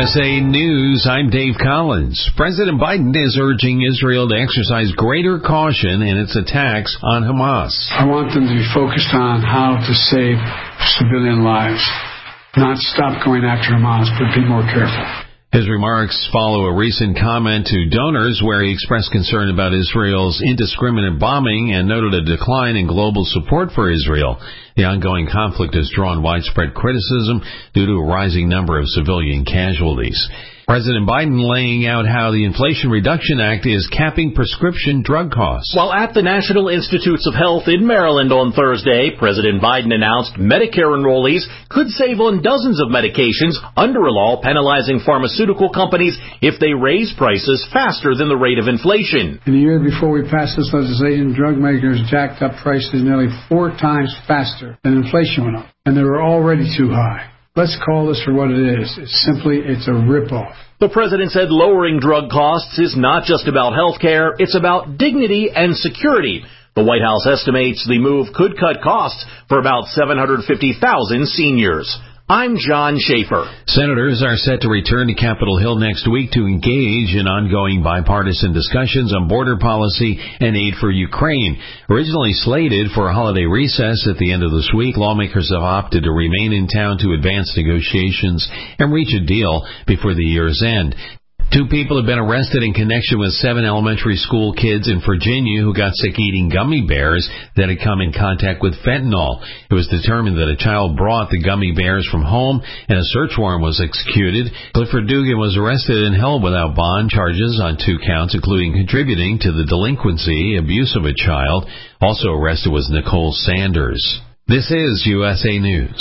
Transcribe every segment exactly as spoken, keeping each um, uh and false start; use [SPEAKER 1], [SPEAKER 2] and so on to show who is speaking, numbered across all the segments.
[SPEAKER 1] S A News, I'm Dave Collins. President Biden is urging Israel to exercise greater caution in its attacks on Hamas.
[SPEAKER 2] I want them to be focused on how to save civilian lives, not stop going after Hamas, but be more careful.
[SPEAKER 1] His remarks follow a recent comment to donors where he expressed concern about Israel's indiscriminate bombing and noted a decline in global support for Israel. The ongoing conflict has drawn widespread criticism due to a rising number of civilian casualties. President Biden laying out how the Inflation Reduction Act is capping prescription drug costs.
[SPEAKER 3] While at the National Institutes of Health in Maryland on Thursday, President Biden announced Medicare enrollees could save on dozens of medications under a law penalizing pharmaceutical companies if they raise prices faster than the rate of inflation.
[SPEAKER 2] In the year before we passed this legislation, drug makers jacked up prices nearly four times faster than inflation went up, and they were already too high. Let's call this for what it is. It's simply, it's a ripoff.
[SPEAKER 3] The president said lowering drug costs is not just about health care, it's about dignity and security. The White House estimates the move could cut costs for about seven hundred fifty thousand seniors. I'm John Schaefer.
[SPEAKER 1] Senators are set to return to Capitol Hill next week to engage in ongoing bipartisan discussions on border policy and aid for Ukraine. Originally slated for a holiday recess at the end of this week, lawmakers have opted to remain in town to advance negotiations and reach a deal before the year's end. Two people have been arrested in connection with seven elementary school kids in Virginia who got sick eating gummy bears that had come in contact with fentanyl. It was determined that a child brought the gummy bears from home and a search warrant was executed. Clifford Dugan was arrested and held without bond, charges on two counts, including contributing to the delinquency, abuse of a child. Also arrested was Nicole Sanders. This is U S A News.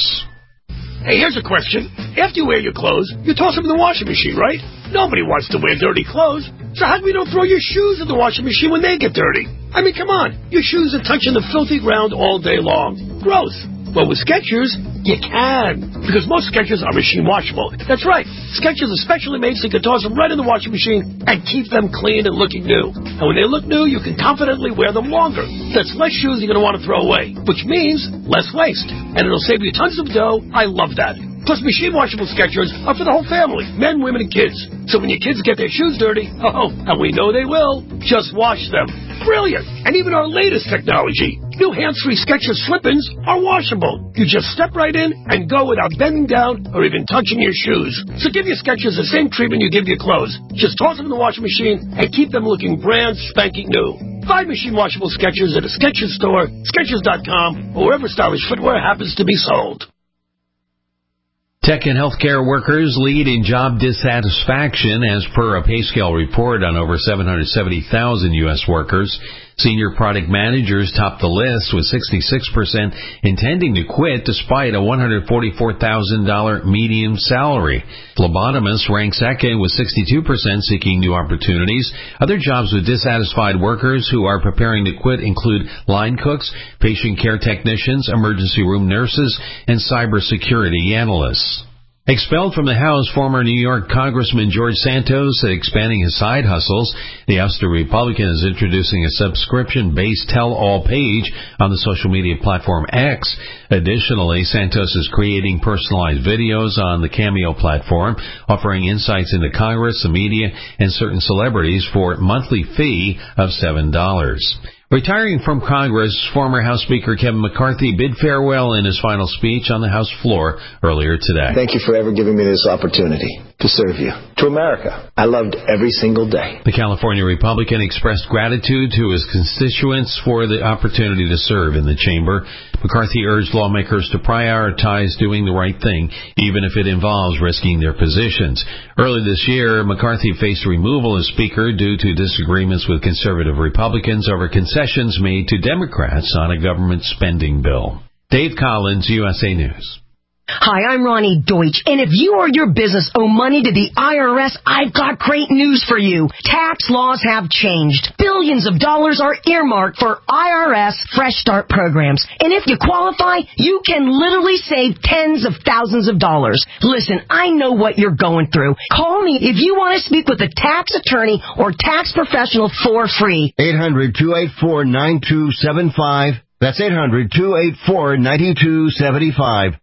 [SPEAKER 4] Hey, here's a question. After you wear your clothes, you toss them in the washing machine, right? Nobody wants to wear dirty clothes. So how come you don't throw your shoes in the washing machine when they get dirty? I mean, come on. Your shoes are touching the filthy ground all day long. Gross. Well, with Skechers, you can. Because most Skechers are machine washable. That's right. Skechers are specially made so you can toss them right in the washing machine and keep them clean and looking new. And when they look new, you can confidently wear them longer. That's less shoes you're going to want to throw away, which means less waste. And it'll save you tons of dough. I love that. Plus, machine washable Skechers are for the whole family, men, women, and kids. So when your kids get their shoes dirty, oh, and we know they will, just wash them. Brilliant. And even our latest technology, new hands-free Skechers slip-ins are washable. You just step right in and go without bending down or even touching your shoes. So give your Skechers the same treatment you give your clothes. Just toss them in the washing machine and keep them looking brand spanking new. Find machine washable Skechers at a Skechers store, Skechers dot com, or wherever stylish footwear happens to be sold.
[SPEAKER 1] Tech and healthcare workers lead in job dissatisfaction as per a pay scale report on over seven hundred seventy thousand U S workers. Senior product managers top the list with sixty-six percent intending to quit despite a one hundred forty-four thousand dollars median salary. Phlebotomists rank second with sixty-two percent seeking new opportunities. Other jobs with dissatisfied workers who are preparing to quit include line cooks, patient care technicians, emergency room nurses, and cybersecurity analysts. Expelled from the House, former New York Congressman George Santos said expanding his side hustles. The ousted Republican is introducing a subscription-based tell-all page on the social media platform X. Additionally, Santos is creating personalized videos on the Cameo platform, offering insights into Congress, the media, and certain celebrities for a monthly fee of seven dollars. Retiring from Congress, former House Speaker Kevin McCarthy bid farewell in his final speech on the House floor earlier today.
[SPEAKER 5] Thank you for ever giving me this opportunity to serve you. To America, I loved every single day.
[SPEAKER 1] The California Republican expressed gratitude to his constituents for the opportunity to serve in the chamber. McCarthy urged lawmakers to prioritize doing the right thing, even if it involves risking their positions. Early this year, McCarthy faced removal as Speaker due to disagreements with conservative Republicans over concessions made to Democrats on a government spending bill. Dave Collins, U S A News.
[SPEAKER 6] Hi, I'm Ronnie Deutsch, and if you or your business owe money to the I R S, I've got great news for you. Tax laws have changed. Billions of dollars are earmarked for I R S Fresh Start programs, and if you qualify, you can literally save tens of thousands of dollars. Listen, I know what you're going through. Call me if you want to speak with a tax attorney or tax professional for free.
[SPEAKER 7] eight hundred, two eight four, nine two seven five. That's eight hundred, two eight four, nine two seven five.